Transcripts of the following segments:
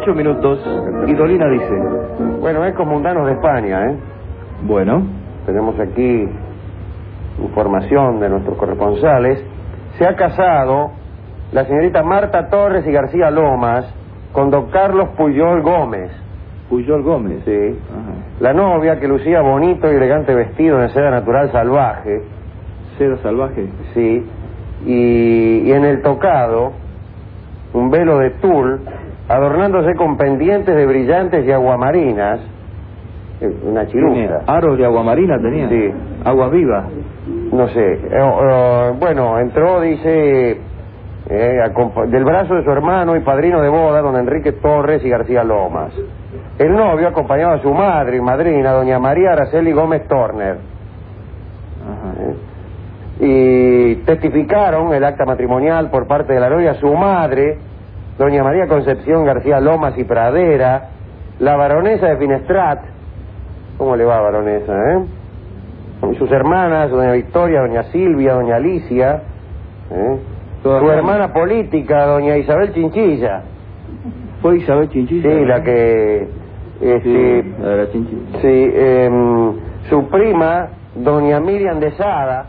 8 minutos. Y Dolina dice... Bueno, es como mundanos de España, ¿eh? Bueno. Tenemos aquí información de nuestros corresponsales. Se ha casado la señorita Marta Torres y García Lomas con don Carlos Puyol Gómez. Puyol Gómez. Sí. Ajá. La novia, que lucía bonito y elegante vestido de seda natural salvaje. ¿Seda salvaje? Sí. Y en el tocado, un velo de tul, adornándose con pendientes de brillantes y aguamarinas. Una chiruza. ¿Aros de aguamarina tenía? Sí. ¿Aguas vivas? No sé. Bueno, entró, dice, del brazo de su hermano y padrino de boda, don Enrique Torres y García Lomas. El novio acompañaba a su madre y madrina, doña María Araceli Gómez Torner. Ajá. Y testificaron el acta matrimonial por parte de la novia su madre, doña María Concepción García Lomas y Pradera, la baronesa de Finestrat. ¿Cómo le va, baronesa, Y sus hermanas, doña Victoria, doña Silvia, doña Alicia, su hermana política, doña Isabel Chinchilla. ¿Fue Isabel Chinchilla? Sí, la que... sí, la Chinchilla. Sí, su prima, doña Miriam de Sada.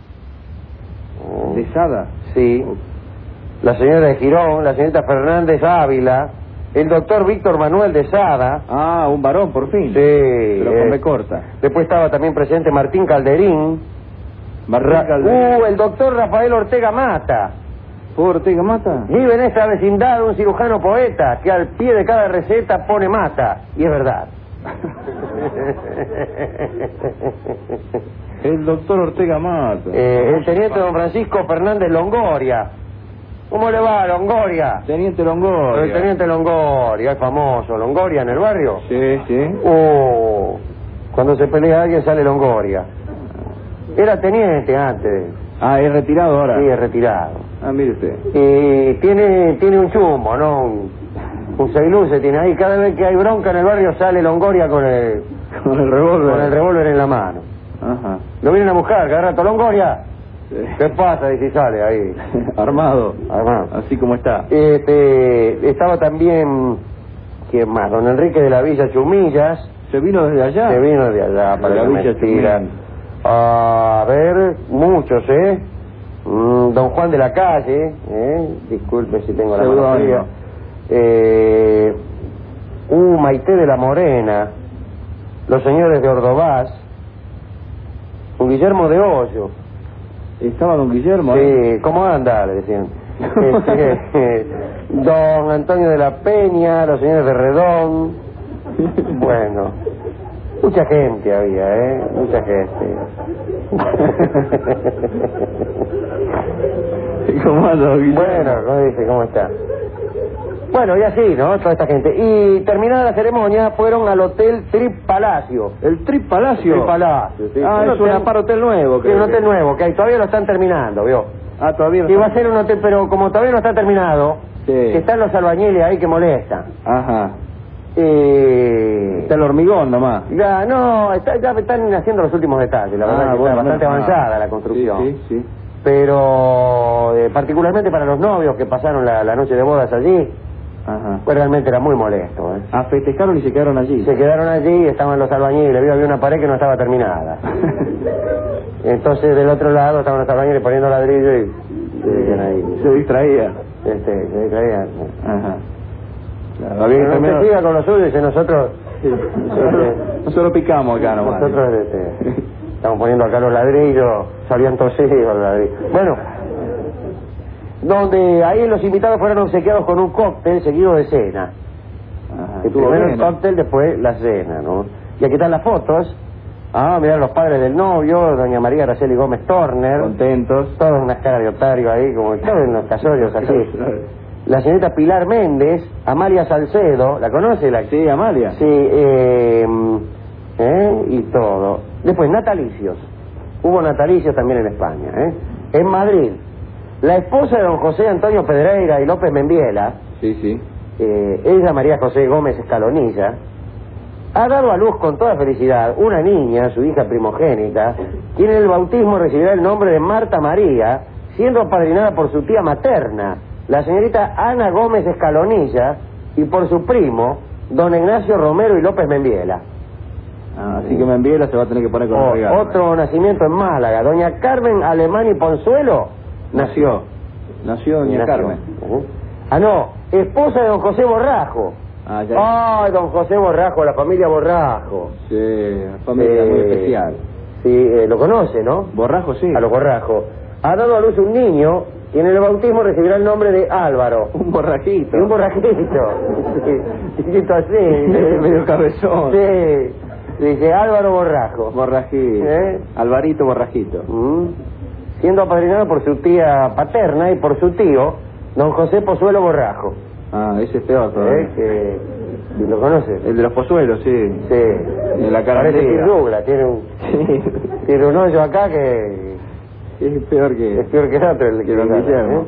¿De Sada? Sí. La señora de Girón, la señorita Fernández Ávila, el doctor Víctor Manuel de Sada. Ah, un varón, por fin. Sí. Pero con B corta. Después estaba también presente Martín Calderín. El doctor Rafael Ortega Mata. ¿Ortega Mata? Vive en esta vecindad un cirujano poeta que al pie de cada receta pone Mata. Y es verdad. El doctor Ortega Mata. El teniente don Francisco Fernández Longoria. ¿Cómo le va, Longoria? Teniente Longoria. El teniente Longoria, es famoso. ¿Longoria en el barrio? Sí, sí. Cuando se pelea alguien sale Longoria. Era teniente antes. Ah, ¿es retirado ahora? Sí, es retirado. Ah, mire usted. Y tiene un chumbo, ¿no? Un seiluce tiene ahí. Cada vez que hay bronca en el barrio sale Longoria con el revólver. Con el revólver en la mano. Ajá. Lo vienen a buscar, cada rato. Longoria. Sí. ¿Qué pasa? Y si sale ahí. Armado. Armado. Así como está. Estaba también... ¿Quién más? Don Enrique de la Villa Chumillas. ¿Se vino desde allá? Se vino de allá, para la Villa Chumillas. A ver, muchos, Don Juan de la Calle, disculpe si tengo la mano fría. Maite de la Morena, los señores de Ordovás, un Guillermo de Hoyo. ¿Estaba don Guillermo? Sí, ¿cómo anda? Le decían. Don Antonio de la Peña, los señores de Redón. Bueno, mucha gente había, mucha gente. ¿Cómo anda, don Guillermo? Bueno, ¿cómo dice? ¿Cómo está? Bueno, y así, ¿no? Toda esta gente. Y terminada la ceremonia, fueron al Hotel Trip Palacio. ¿El Trip Palacio? Trip Palacio, sí. Ah, es un hotel nuevo, creo. Sí, un hotel nuevo, que todavía lo están terminando, ¿vio? Ah, todavía no. Y va a ser un hotel, pero como todavía no está terminado, sí, que están los albañiles ahí que molestan. Ajá. Está el hormigón nomás. Ya, no, ya están haciendo los últimos detalles, la verdad que está bastante avanzada la construcción. Sí, sí, sí. Pero particularmente para los novios que pasaron la noche de bodas allí, ajá, pues realmente era muy molesto. Ah, festejaron y se quedaron allí. Se quedaron allí, estaban los albañiles, había una pared que no estaba terminada. Entonces del otro lado estaban los albañiles poniendo ladrillo y se distraían. Se distraían. Ajá. Claro, no se siga con lo suyo, dice nosotros. Nosotros picamos acá nomás. Nosotros estamos poniendo acá los ladrillos, salían tosidos los ladrillos. Bueno, donde ahí los invitados fueron obsequiados con un cóctel seguido de cena. Primero el cóctel, después la cena, ¿no? Y aquí están las fotos. Mirá los padres del novio, doña María Araceli Gómez Torner. Contentos. Todos unas caras de otario ahí, como todos en los casorios así. La señorita Pilar Méndez, Amalia Salcedo, ¿la conoce? Sí, Amalia. Sí, y todo. Después, natalicios. Hubo natalicios también en España, En Madrid, la esposa de don José Antonio Pedreira y López Membiela, sí, ella, María José Gómez Escalonilla, ha dado a luz con toda felicidad una niña, su hija primogénita, quien en el bautismo recibirá el nombre de Marta María, siendo apadrinada por su tía materna, la señorita Ana Gómez Escalonilla, y por su primo, don Ignacio Romero y López Membiela. Ah, así que Membiela se va a tener que poner con regalo. Otro nacimiento en Málaga, doña Carmen Alemán y Ponzuelo nació. Nació doña Carmen. Ah, no, esposa de don José Borrajo. Ah, ya. Ay, don José Borrajo, la familia Borrajo. Sí, familia muy especial. Sí, lo conoce, ¿no? Borrajo, sí. A los Borrajo. Ha dado a luz un niño y en el bautismo recibirá el nombre de Álvaro. Un borrajito. Y un borrajito. Chiquito así. Medio cabezón. Sí. Dice Álvaro Borrajo. Borrajito. Alvarito Borrajito. Siendo apadrinado por su tía paterna y por su tío, don José Pozuelo Borrajo. Ah, ese es peor todavía. Que ¿lo conoces? El de los pozuelos, sí. Sí. De la cara Parece negra. que Douglas, tiene un hoyo acá que es peor que... es peor que el otro, el que don Guillermo.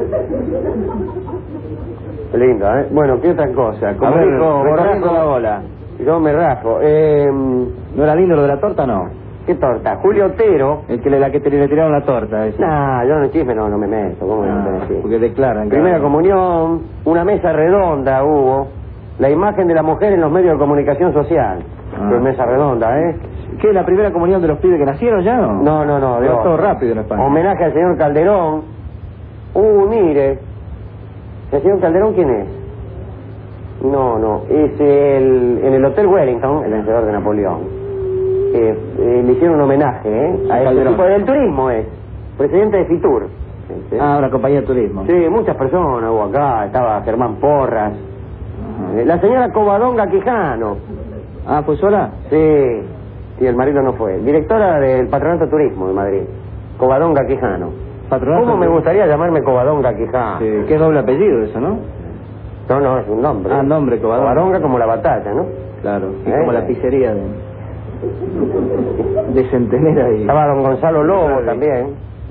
Lindo, ¿eh? Bueno, ¿qué otra cosa? Como dijo Borrajo la bola. Yo me rajo. ¿No era lindo lo de la torta, no? ¿Qué torta? Julio Otero. El que le tiraron la torta. Ese. Nah, yo en el chisme no me meto. ¿Cómo me meto? Porque declaran. Primera comunión, una mesa redonda hubo, la imagen de la mujer en los medios de comunicación social. Qué mesa redonda, ¿eh? ¿Qué es la primera comunión de los pibes que nacieron ya, no? No. Va todo rápido en España. Homenaje al señor Calderón. Mire. ¿El señor Calderón quién es? No. Es en el Hotel Wellington, el vencedor de Napoleón. Le hicieron un homenaje, a ese tipo del turismo es. Presidente de Fitur. ¿Sí? Ah, una compañía de turismo. Sí, muchas personas hubo acá. Estaba Germán Porras. La señora Covadonga Quijano. Ah, ¿fue sola? Sí, el marido no fue. Directora del Patronato de Turismo de Madrid. Covadonga Quijano. ¿Cómo me gustaría llamarme Covadonga Quijano? Sí, qué doble apellido eso, ¿no? No, es un nombre. Ah, nombre, Covadonga. Covadonga como la batalla, ¿no? Claro, y como la pizzería de Centenera y... Estaba don Gonzalo Lobo también.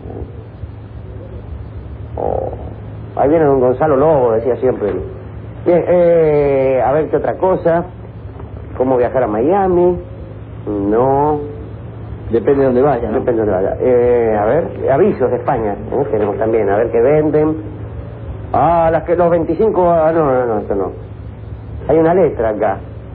Ahí viene don Gonzalo Lobo, decía siempre. Bien, a ver qué otra cosa. ¿Cómo viajar a Miami? No. Depende de dónde vaya, ¿no? Depende de dónde vaya. A ver, avisos de España. Tenemos también, a ver qué venden. Los 25... no, esto no. Hay una letra acá.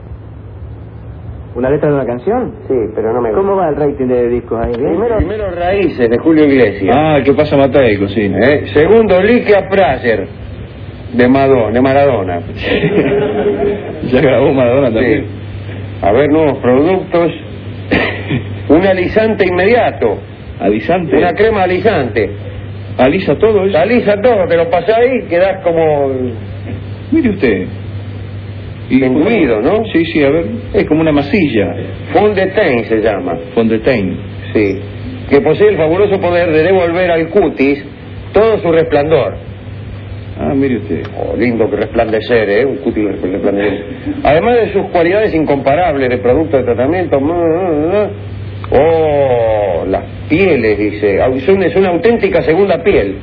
¿Una letra de una canción? Sí, pero no me gusta. ¿Cómo va el rating de discos ahí? Primero Raíces, de Julio Iglesias. Ah, ¿qué pasa Mateico? Sí. Segundo, Liquia Prazer, de Maradona. Ya grabó Maradona también. Sí. A ver, nuevos productos. Un alisante inmediato. ¿Alisante? Una crema alisante. ¿Alisa todo eso? Alisa todo, te lo pasás ahí, quedás como... Mire usted. Imbuido, ¿no? Sí, a ver. Es como una masilla. Fond de teint se llama. Fond de teint. Sí. Que posee el fabuloso poder de devolver al cutis todo su resplandor. Ah, mire usted. Lindo que resplandecer, un cutis resplandecer. Además de sus cualidades incomparables de producto de tratamiento. Las pieles, dice. Es una auténtica segunda piel.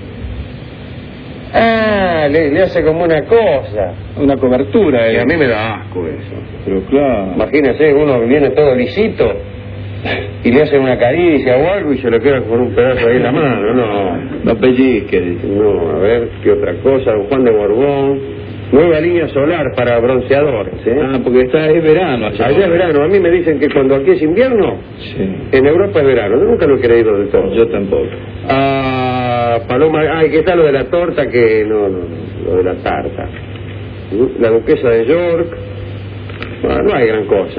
Le hace como una cosa. Una cobertura. Y a mí me da asco eso. Pero claro. Imagínese, uno que viene todo lisito y le hacen una caricia o algo y se lo queda con un pedazo ahí en la mano. No pellizque, dice. No, a ver, ¿qué otra cosa? Don Juan de Borbón. Nueva línea solar para bronceadores, Ah, porque es verano. Allá es verano. A mí me dicen que cuando aquí es invierno, sí. En Europa es verano. Yo nunca lo he creído del todo. Yo tampoco. Paloma, que está lo de la torta, que no, lo de la tarta. La duquesa de York. No hay gran cosa,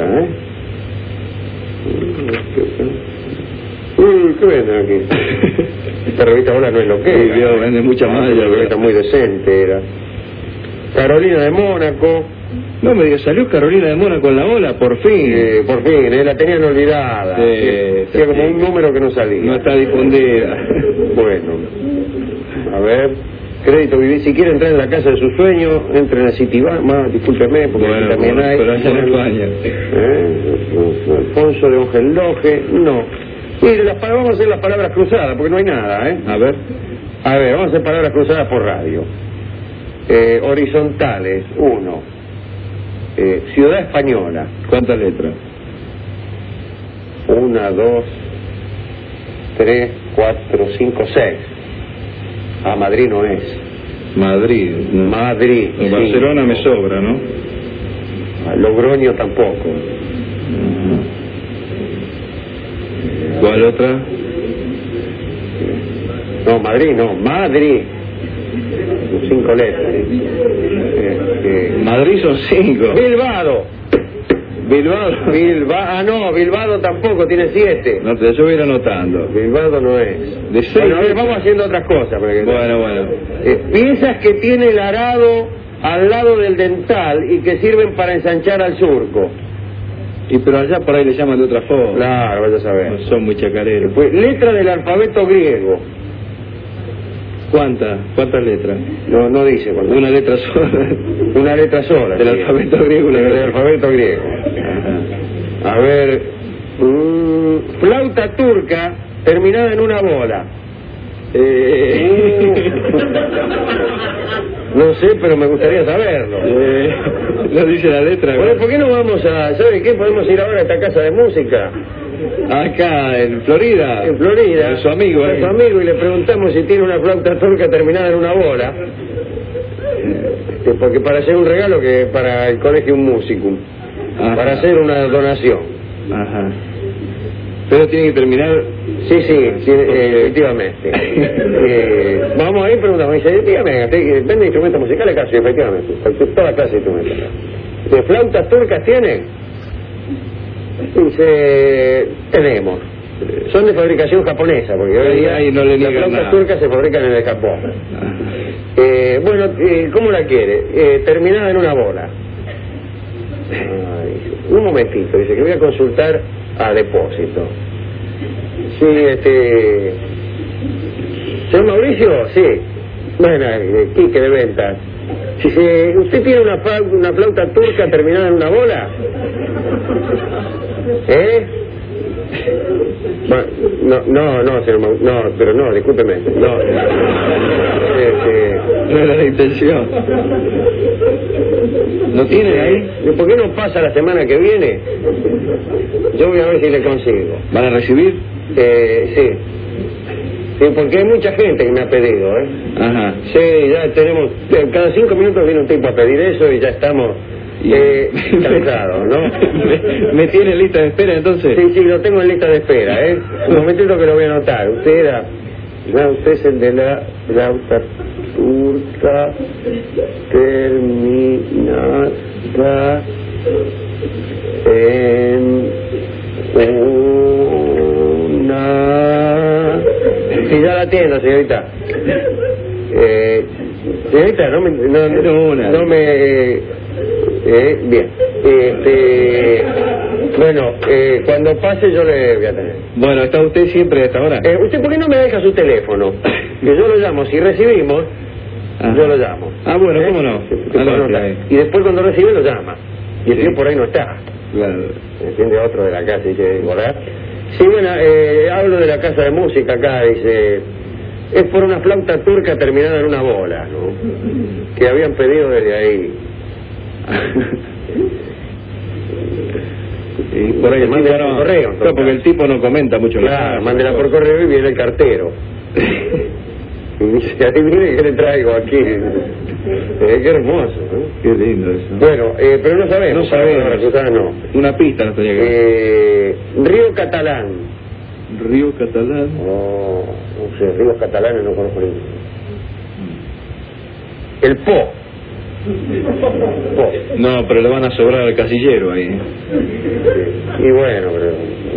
¿qué venden aquí? Esta revista ahora no es lo que era. Dios, vende mucha más. Una revista muy decente era. Carolina de Mónaco. No me digas, salió Carolina de Mónaco en la ola, por fin. Por fin, la tenían olvidada. Era como un número que no salía. No está difundida. Bueno, a ver, crédito vivir. Si quiere entrar en la casa de sus sueños, entren a Citibank. Discúlpeme, porque aquí también hay. Pero allá en España. Alfonso de Ongeldoje, no. Mire, vamos a hacer las palabras cruzadas, porque no hay nada, A ver, vamos a hacer palabras cruzadas por radio. Horizontales, 1. Ciudad Española. ¿cuántas letras? 1, 2, 3, 4, 5, 6. Madrid no es. Madrid. Madrid. En Barcelona me sobra, ¿no? Logroño tampoco. ¿Cuál otra? No, Madrid no, Madrid. 5 letras. Madrid son 5. Bilbao. No, Bilbao tampoco, tiene 7. No, yo voy a ir anotando. Bilbao no es. De 6. Bueno, a ver, vamos haciendo otras cosas. Bueno. Piezas que tiene el arado al lado del dental y que sirven para ensanchar al surco. Y pero allá por ahí le llaman de otra forma. Claro, vaya a saber. No son muy chacareros. Pues, letra del alfabeto griego. ¿Cuántas letras? No dice. Una letra sola. Una letra sola. Del alfabeto griego. Del alfabeto griego. A ver. Flauta turca terminada en una bola. No sé, pero me gustaría saberlo. No dice la letra. Bueno, ¿por qué no vamos a... ¿Sabe qué? Podemos ir ahora a esta casa de música. Acá, en Florida. En Florida. A su amigo. A su amigo, y le preguntamos si tiene una flauta turca terminada en una bola. Porque para hacer un regalo que para el colegio un musicum. Ajá. Para hacer una donación. Ajá. Pero tiene que terminar... Sí, efectivamente. Vamos a ir preguntamos. Dice, dígame, ¿vende instrumentos musicales? Casi, efectivamente. Toda clase de instrumentos. ¿De flautas turcas tienen? Dice, tenemos. Son de fabricación japonesa, porque hoy día no le las flautas turcas se fabrican en el Japón. Bueno, ¿cómo la quiere? Terminada en una bola. Un momentito, dice que voy a consultar a depósito. Sí, ¿Señor Mauricio? Sí. Bueno, Quique de ventas. Si ¿usted tiene una flauta turca terminada en una bola? No, señor Mauricio. No, pero no, discúlpeme. No. No era la intención. ¿No tiene ahí? ¿Por qué no pasa la semana que viene? Yo voy a ver si le consigo. ¿Van a recibir? Sí. Sí, porque hay mucha gente que me ha pedido, Ajá. Sí, ya tenemos... Cada 5 minutos viene un tipo a pedir eso y ya estamos cansados, ¿no? ¿Me tiene en lista de espera entonces? Sí, lo tengo en lista de espera, Un momentito que lo voy a anotar. Usted es el de la flauta turca terminada en una... Sí, ya la atiendo, señorita. Señorita, bien. Bueno, cuando pase yo le voy a tener. Bueno, ¿está usted siempre a esta hora? ¿Usted por qué no me deja su teléfono? Que yo lo llamo, si recibimos, yo lo llamo. Bueno, ¿cómo no? Y después cuando recibe lo llama. Y el tío por ahí no está. Claro. ¿Entiende? Otro de la casa, dice, ¿verdad? Sí, bueno, hablo de la casa de música acá, dice... Es por una flauta turca terminada en una bola, ¿no? Que habían pedido desde ahí. Y por ahí mándela por correo. Claro, porque el tipo no comenta mucho. Claro, mándela por correo y viene el cartero. Y dice, ahí viene que le traigo aquí. Qué hermoso, ¿no? Qué lindo eso. Bueno, pero no sabemos. No. Una pista nos tenía que Río Catalán. Río Catalán. No sé, ríos catalanes no conozco ninguno. El Po. No, pero le van a sobrar al casillero ahí. Y bueno, pero...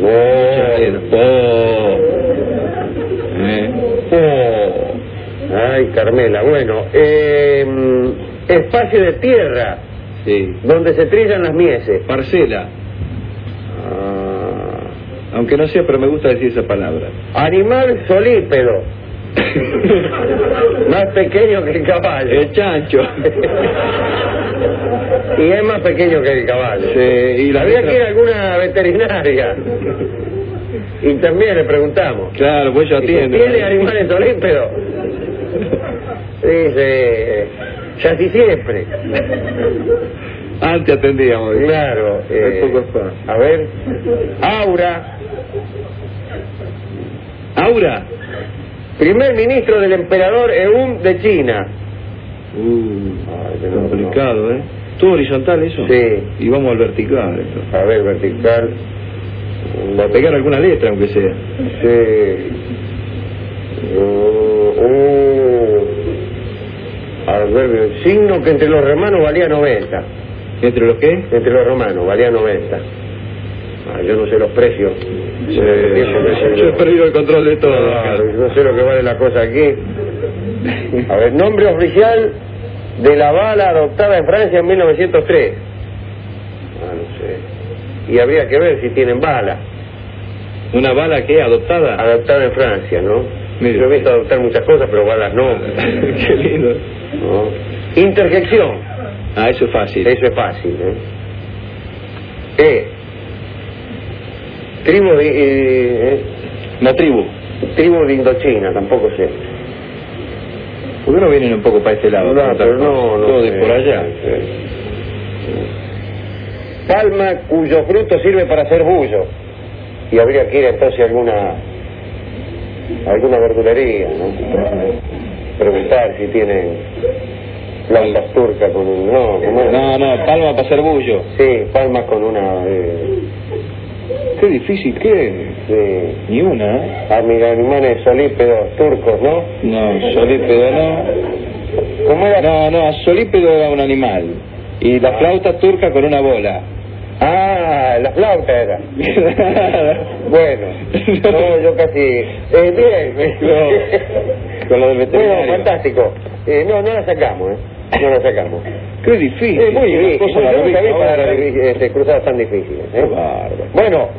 Ay, Carmela, bueno, espacio de tierra, sí, donde se trillan las mieses. Parcela. Aunque no sea, pero me gusta decir esa palabra. Animal solípedo. Más pequeño que el caballo. El chancho. Y es más pequeño que el caballo. Sí, y había que ir a alguna veterinaria. Y también le preguntamos. Claro, pues yo atiendo. ¿Tiene animales solípedos? Dice, casi siempre. Antes atendíamos. Claro. A ver. Aura. Primer ministro del emperador Eun de China. Ay, complicado, ¿eh? ¿Todo horizontal eso? Sí. Y vamos al vertical. Esto. A ver, vertical. Para pegar alguna letra, aunque sea. Sí. A ver, el signo que entre los romanos valía 90. ¿Entre los qué? Entre los romanos valía 90. Yo no sé los precios. Yo he perdido el control de todo. No sé lo que vale la cosa aquí. A ver, nombre oficial de la bala adoptada en Francia en 1903. No sé. Y habría que ver si tienen bala. ¿Una bala qué? ¿Adoptada? Adoptada en Francia, ¿no? Mire. Yo he visto adoptar muchas cosas, pero balas no. Qué lindo. ¿No? Interjección. Eso es fácil. Eso es fácil, ¿eh? Tribu de... Una tribu. Tribu de Indochina, tampoco sé. ¿Por qué no vienen un poco para este lado? No, pero no todo sé, de por allá. Palma cuyo fruto sirve para hacer bullo. Y habría que ir entonces a alguna verdulería, ¿no? Preguntar si tienen plantas turcas con un... No, palma para hacer bullo. Sí, palmas con una... Qué difícil, ¿qué? Sí. Ni una, ¿eh? Animales solípedos turcos, ¿no? No, solípedo no. ¿Cómo era? No, solípedo era un animal. Y la flauta turca con una bola. Ah, la flauta era. Bueno, no, yo casi... bien. Con lo del veterinario. Bueno, fantástico. No la sacamos, No la sacamos. Qué difícil. Es muy difícil. Cosa Yo nunca vi para para cruzadas tan difíciles. Qué bárbaro. Bueno,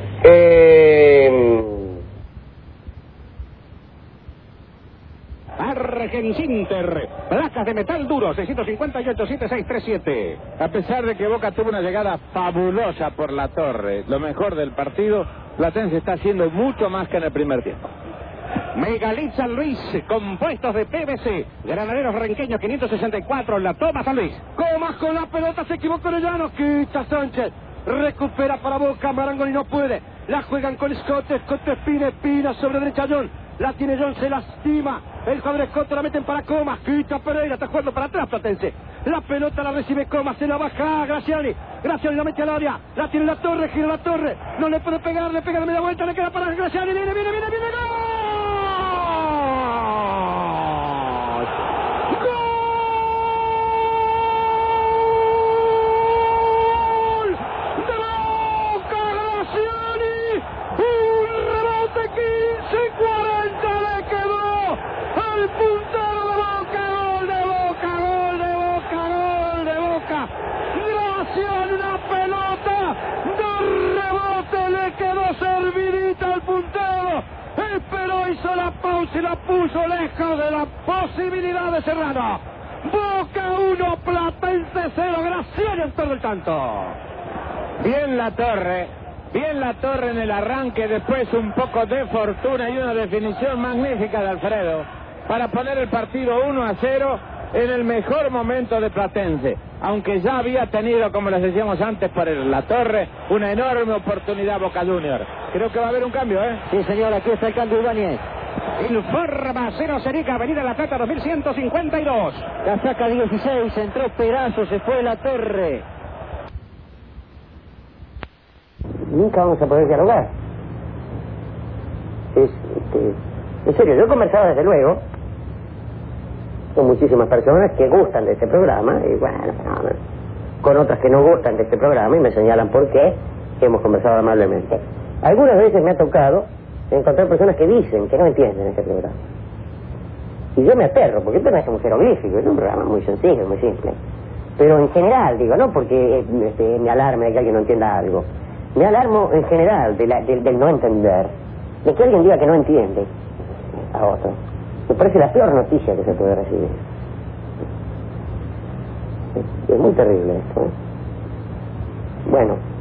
Argencinter, placas de metal duro, 658-7637. A pesar de que Boca tuvo una llegada fabulosa por la torre, lo mejor del partido, Platense está haciendo mucho más que en el primer tiempo. Megalit San Luis, compuestos de PVC. Granaderos Renqueños 564, la toma San Luis. Comas con la pelota, se equivocó Orellano, quita Sánchez. Recupera para Boca, Marangoni no puede. La juegan con Scott Espina sobre derecha John. La tiene John, se lastima. El jugador Scott la meten para Comas, quita Pereira, está jugando para atrás Platense. La pelota la recibe Comas, se la baja Graciani. Graciani la mete al área, la tiene la Torre, gira la Torre. No le puede pegar, le pega de media vuelta, le queda para Graciani, viene, ¡gol! Hizo la pausa y la puso lejos de la posibilidad de Serrano. Boca 1, Platense 0, Graciani en todo el tanto. Bien la torre en el arranque, después un poco de fortuna y una definición magnífica de Alfredo para poner el partido 1-0 en el mejor momento de Platense, aunque ya había tenido, como les decíamos antes, por la torre, una enorme oportunidad Boca Junior. Creo que va a haber un cambio, ¿eh? Sí, señor, aquí está el cambio Ibáñez. Informa 0 Serica, Avenida La Plata 2152. La saca 16, entró Perazo, se fue la Torre. Nunca vamos a poder dialogar. En serio, yo he conversado desde luego con muchísimas personas que gustan de este programa y bueno, con otras que no gustan de este programa y me señalan por qué, hemos conversado amablemente. Algunas veces me ha tocado encontrar personas que dicen que no entienden este programa. Y yo me aterro, porque esto no es un jeroglífico, es un programa muy sencillo, muy simple. Pero en general, digo, no porque me alarme de que alguien no entienda algo. Me alarmo en general del no entender, de que alguien diga que no entiende a otro. Me parece la peor noticia que se puede recibir. Es muy terrible esto, ¿eh? Bueno.